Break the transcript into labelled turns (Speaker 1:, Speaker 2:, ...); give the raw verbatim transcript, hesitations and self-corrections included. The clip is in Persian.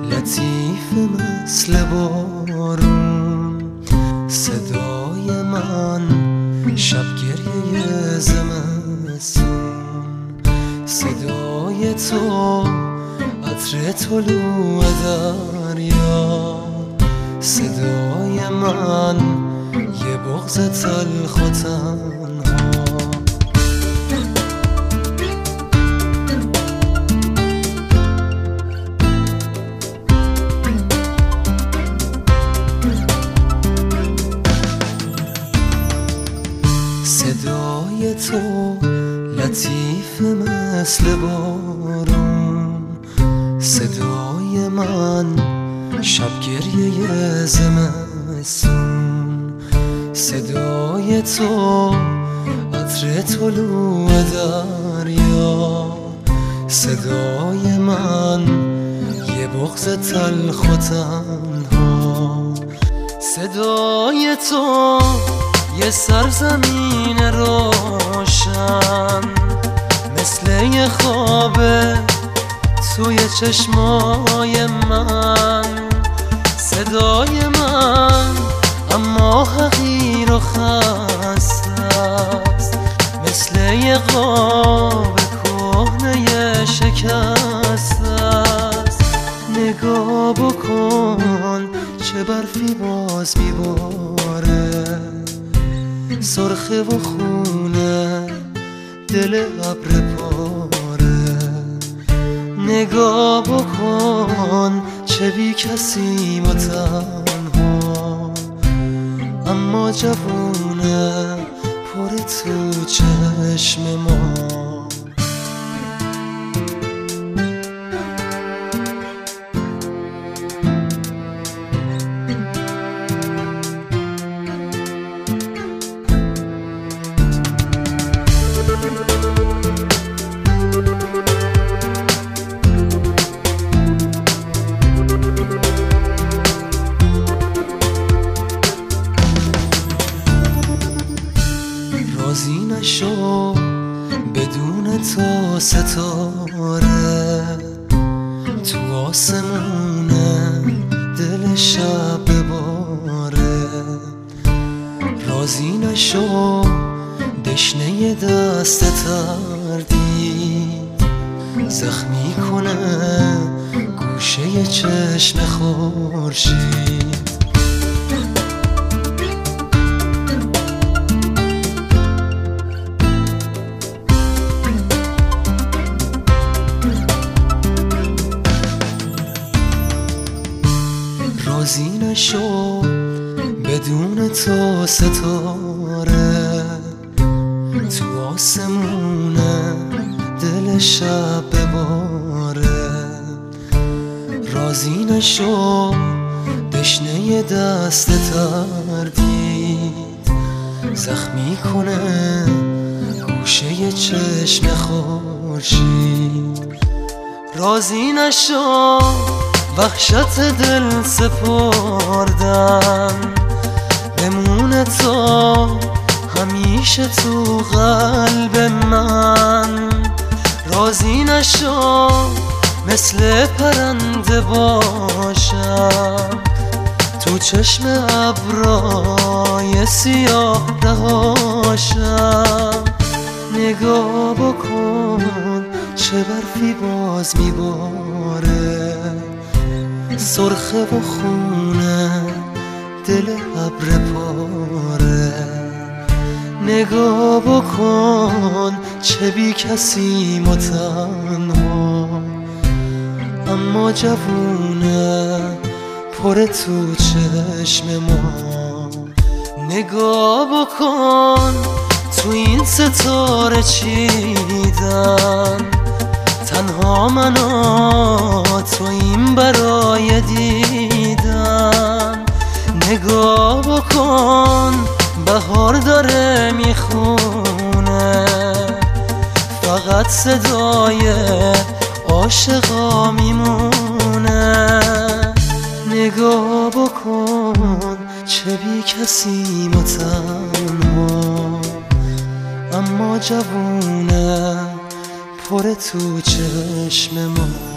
Speaker 1: لطیف مثل بارون صدای من، شب گریه زمستون صدای تو، عطر طلوع دریا صدای من، یه بغض تلخ و تنها. صدای تو لطیف مثل بارون صدای من، شب گریه زمستون صدای تو، عطر طلوع دریا صدای من، یه بغض تلخ و تنها. صدای تو یه سرزمین روشن مثل یه خوابه توی چشمای من. صدای من اما حقیر و خسته است، مثل یه قاب کهنه شکسته است. نگاه بکن چه برفی باز میباره، سرخه و خونه دل ابر پاره. نگاه بکن چه بی کسی و تنها، اما جوونه پر تو چشم ما. راضی نشو بدون تو ستاره تو آسمونه دل شب بباره. راضی نشو دشنه دست تردید زخمی کنه گوشه چشم خورشید. راضی نشو بدون تو ستاره تو آسمونه دل شب بباره. راضی نشو دشنه دست تردید زخمی کنه گوشه چشم خورشید. راضی نشو وحشت دل سپردن بمونه تو همیشه تو قلب من. راضی نشو مثل پرنده باشم تو چشم ابرای سیاه دهاشم. نگاه بکن چه برفی باز میباره، سرخه و خونه دل ابر پاره. نگاه بکن چه بی کسی و تنها، اما جوونه پر تو چشم ما. نگاه بکن تو این ستاره چیدن تنها من و تو این برای دیدن. نگاه بکن بهار داره میخونه فقط صدای عاشقا میمونه. نگاه بکن چه بی کسی و تنها، اما جوونه پر تو چشم ما.